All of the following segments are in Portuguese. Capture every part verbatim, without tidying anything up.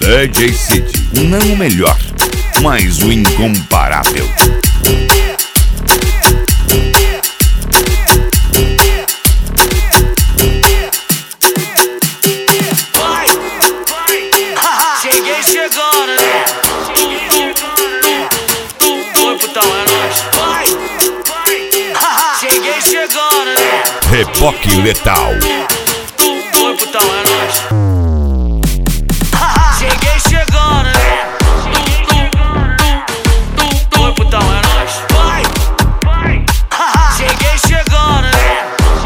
D J City, não o melhor, mas o incomparável. Cheguei chegando, né? Foi putão, é nóis. Vai, vai. Cheguei chegando, né? Reboque letal. Foi putão, é nóis. Cheguei chegando, né? Foi putão, é nóis. Vai, vai. Cheguei chegando, né?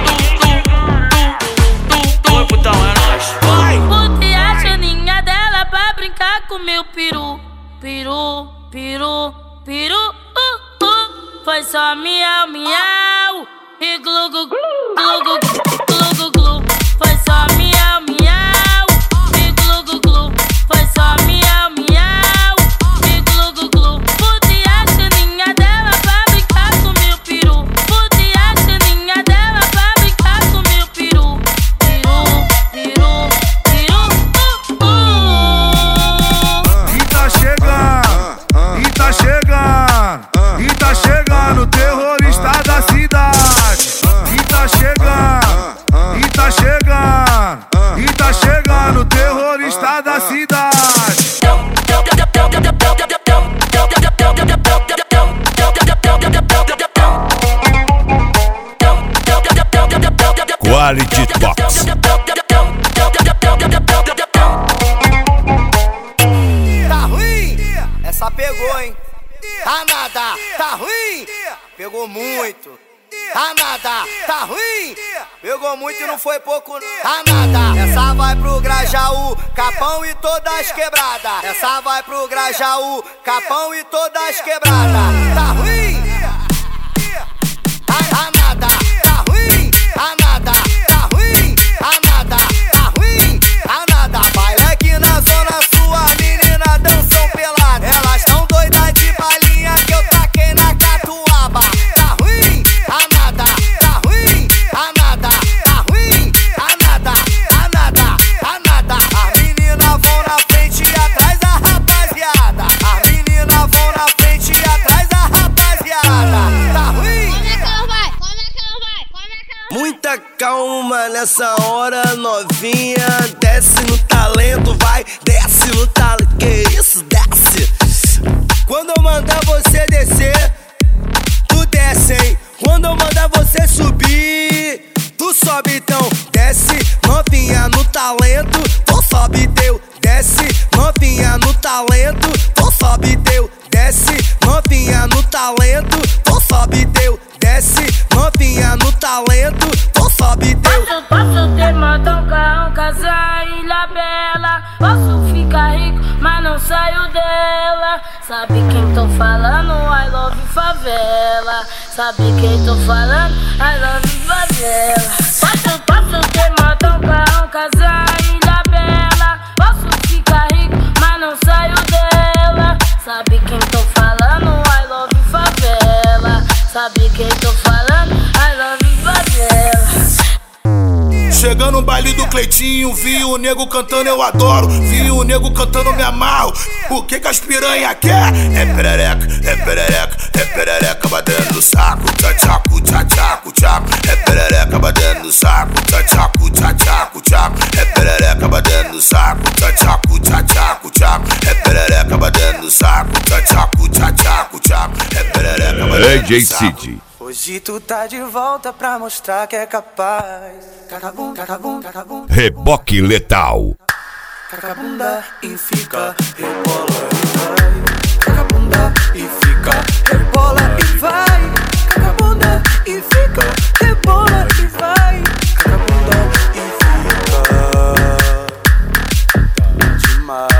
Foi putão, é nóis. Vai. Botei a chaninha dela pra brincar com meu peru. Peru, peru, peru, uh, uh. Foi só miau, miau e glu, glu, glu, glu, glu, glu, glu. Foi só miau, miau e glu, glu, glu. Foi só miau, miau e glu, glu, glu. Botei a chaninha dela pra brincar com meu peru. Botei a chaninha dela pra brincar com meu peru. Peru, peru, peru, uh, uh. E tá chegando, e tá chegando, e tá chegando o terrorista da cidade. E tá chegando, e tá chegando, e tá chegando o terrorista da cidade. Quality Box. Tá ruim? Essa pegou, hein? Tá nada, tá ruim? Pegou muito. Tá nada, tá ruim? Pegou muito e não foi pouco, tá nada. Essa vai pro Grajaú, Capão e todas quebradas. Essa vai pro Grajaú, Capão e todas quebradas. Tá ruim? Tá, tá nada, tá ruim? Tá nada, tá ruim? Tá nada, tá ruim? Tá nada. Baila aqui na zona sul, as meninas dançam pelada. Elas tão doidas de balinha que eu taquei na catuaba. Tá ruim? Tá nada, tá ruim? Tá nada, tá ruim? Tá nada, tá nada, tá nada. As meninas vão na frente e atrás da rapaziada. As meninas vão na frente e atrás da rapaziada. Tá ruim? Como é que ela vai? Como é que ela vai? Como é que ela vai? Muita calma nessa hora, novinha. Desce no talento, vai, desce no talento. Que isso, desce. Quando eu mandar você descer, tu desce, hein? Quando eu mandar você subir, tu sobe então. Desce, novinha no talento, tu sobe teu. Desce, novinha no talento, tu sobe teu. Desce, novinha no talento, tu sobe teu. Desce, novinha no talento, tu sobe teu. Posso, posso ter montão, carrão, casa, ilha bela. Posso ficar rico, mas não saio dela. Sabe quem tô falando? I love favela. Sabe quem tô falando? I love favela. Posso, posso ter montão, carrão, casa, ilha bela. Posso ficar rico, mas não saio dela. Sabe quem tô falando? I love favela. Sabe quem tô falando? I love favela. Chegando no baile do Cleitinho, vi o nego cantando, eu adoro. Vi o nego cantando, me amarro. O que que as piranha quer? É perereca, é perereca, é perereca batendo no saco. Tchachaco, tchachaco, tchaco. É perereca batendo no saco. Tchachaco, tchachaco, tchaco. É perereca batendo no saco. Tchachaco, tchachaco, tchaco. É perereca batendo no saco. Tchachaco, tchachaco, tchaco. É perereca batendo D J no saco. City. Hoje tu tá de volta pra mostrar que é capaz. Cacabum, cacabum, cacabum. Reboque letal. Cacabunda e fica, rebola e vai. Cacabunda e fica, rebola e vai. Cacabunda e fica, rebola e vai. Cacabunda e fica demais.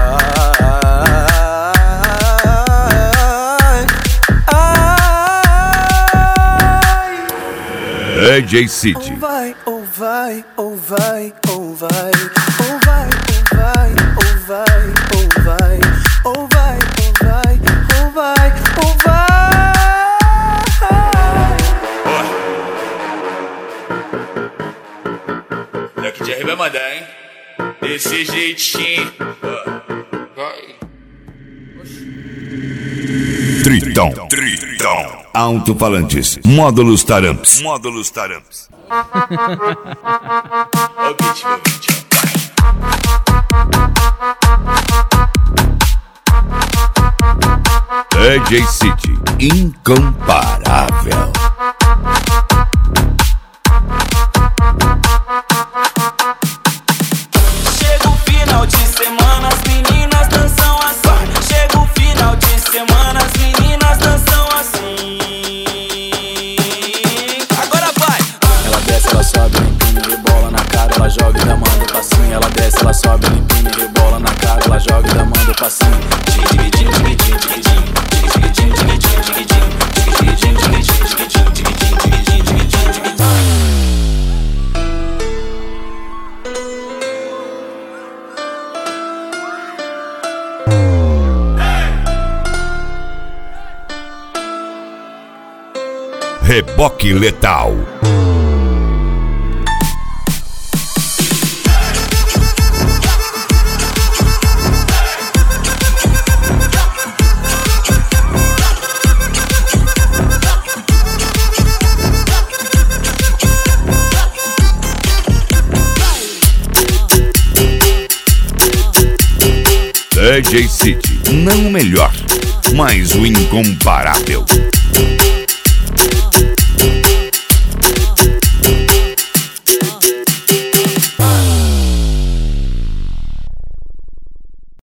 D J City. Ou vai, ou vai, ou vai, ou vai, ou vai, ou vai, ou vai, ou vai, ou vai, ou vai, ou vai. Daqui de vai mandar, hein? Desse jeitinho. vai. Tritão, Tritão. Alto-falantes, módulos Taramps. Módulos Taramps. Ó o beat, meu beat. D J City, incomparável. Chega o final de semana, as meninas dançam assim. Chega o final de semana, as meninas dançam assim. Agora vai! Ela desce, ela sobe, ela empina e rebola na cara, ela joga e dá manda o passinho. Ela desce, ela sobe, ela empina e rebola na cara, ela joga e dá manda o passinho. Reboque letal. D J City, não o melhor, mas o incomparável.